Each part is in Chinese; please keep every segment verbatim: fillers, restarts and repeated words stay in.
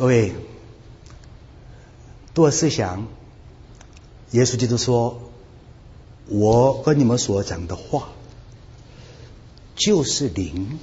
各位，多思想，耶稣基督说，我跟你们所讲的话就是灵，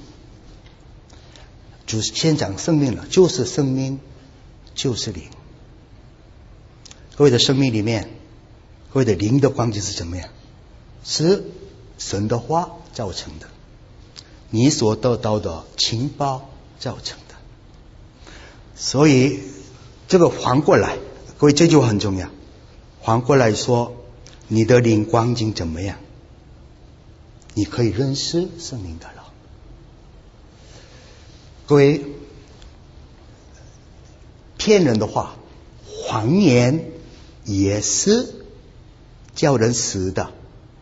就是先讲生命了，就是生命，就是灵。各位的生命里面，各位的灵的光景是怎么样？是神的话造成的，你所得到的情报造成的。所以这个反过来，各位这句话很重要，反过来说，你的灵光景怎么样，你可以认识生命的了。各位，骗人的话，谎言也是叫人死的，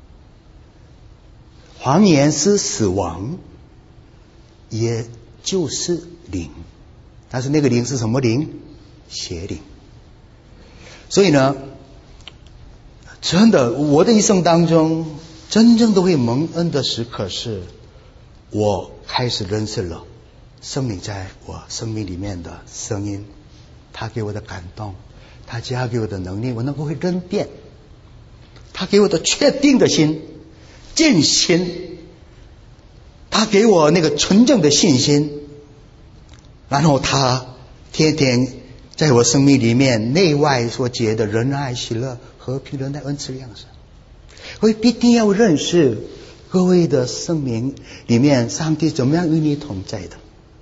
谎言是死亡，也就是灵。但是那个灵是什么灵？邪灵。所以呢，真的，我的一生当中真正都会蒙恩的时刻是，我开始认识了生命在我生命里面的声音，他给我的感动，他加给我的能力，我能够会分辨，他给我的确定的心、坚心，他给我那个纯正的信心，然后他天天在我生命里面内外所结的仁爱、喜乐、和平、忍耐、恩慈、良善。我必定要认识各位的生命里面上帝怎么样与你同在的。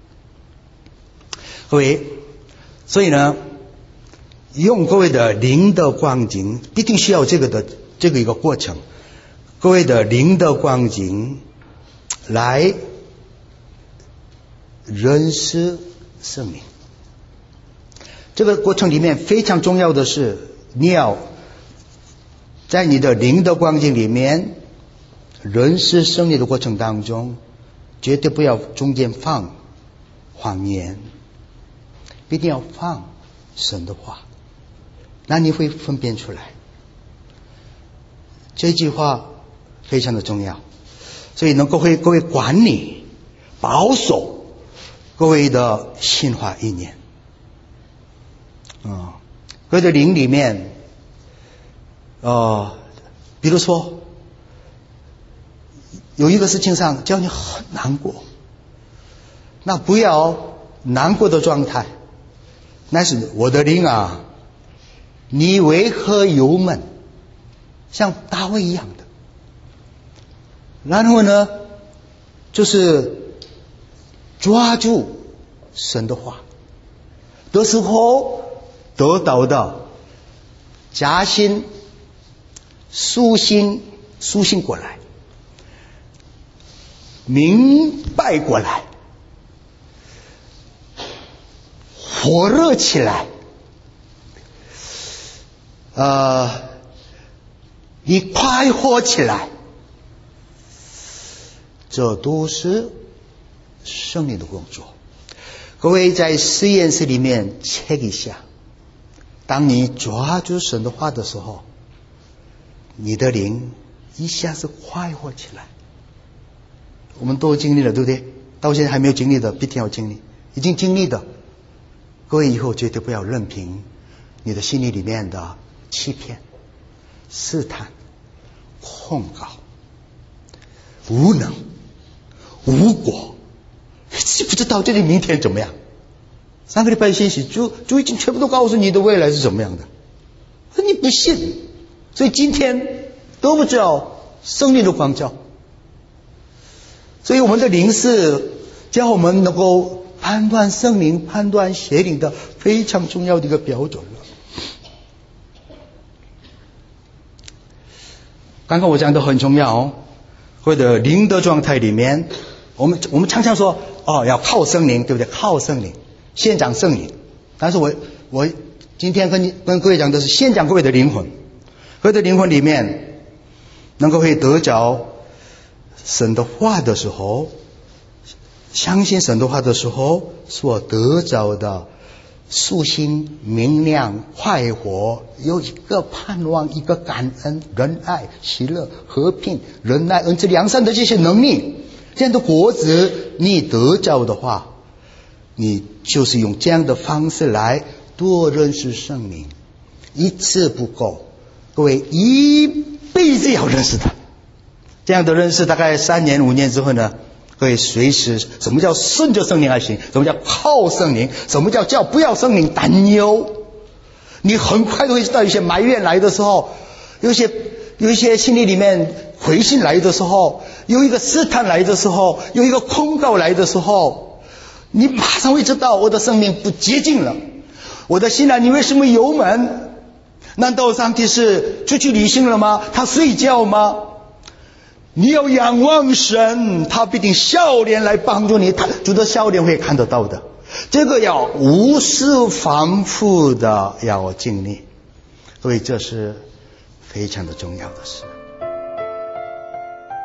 各位，所以呢，用各位的灵的光景，必定需要这个的这个一个过程。各位的灵的光景来认识生命。这个过程里面非常重要的是，你要在你的灵的光景里面认识生命的过程当中，绝对不要中间放谎言，一定要放神的话，那你会分辨出来。这句话非常的重要，所以能够为各位管理、保守各位的心怀意念。嗯，各位的灵里面，呃，比如说有一个事情上叫你很难过，那不要难过的状态，那是我的灵啊，你为何忧闷？像大卫一样的。然后呢，就是抓住神的话，的时候得到的加薪、苏醒、苏醒过来，明白过来，火热起来，呃，你快活起来，这都是生命的工作。各位在实验室里面 check 一下，当你抓住神的话的时候，你的灵一下子快活起来。我们都经历了，对不对？到现在还没有经历的必定要经历，已经经历的，各位以后绝对不要任凭你的心里里面的欺骗、试探、控告、无能、无果，不知道这里明天怎么样。上个礼拜信息就就已经全部都告诉你的未来是怎么样的，你不信，所以今天都不知道生命的光照。所以我们的灵是教我们能够判断圣灵、判断邪灵的非常重要的一个标准了。刚刚我讲的很重要哦，或者灵的状态里面，我们我们常常说哦，要靠圣灵，对不对？靠圣灵，先讲圣灵。但是我我今天跟你跟各位讲的是先讲各位的灵魂，各位的灵魂里面能够会得着神的话的时候，相信神的话的时候所得着的素心、明亮、快活，有一个盼望，一个感恩、仁爱、喜乐、和平、忍耐、恩慈、良善的这些能力，这样的果子你得着的话， 你就是用这样的方式来多认识圣灵，一次不够，各位一辈子要认识他。这样的认识大概三年五年之后呢，可以随时，什么叫顺着圣灵而行，什么叫靠圣灵，什么叫叫不要圣灵担忧。你很快都会知道，有些埋怨来的时候，有些有一些心里里面回信来的时候，有一个试探来的时候，有一个控告来的时候，你马上会知道我的生命不洁净了。我的心啊，你为什么油门？难道上帝是出去旅行了吗？他睡觉吗？你要仰望神，他必定笑脸来帮助你，他主的笑脸会看得到的。这个要无私反复的要经历，所以这是非常的重要的事。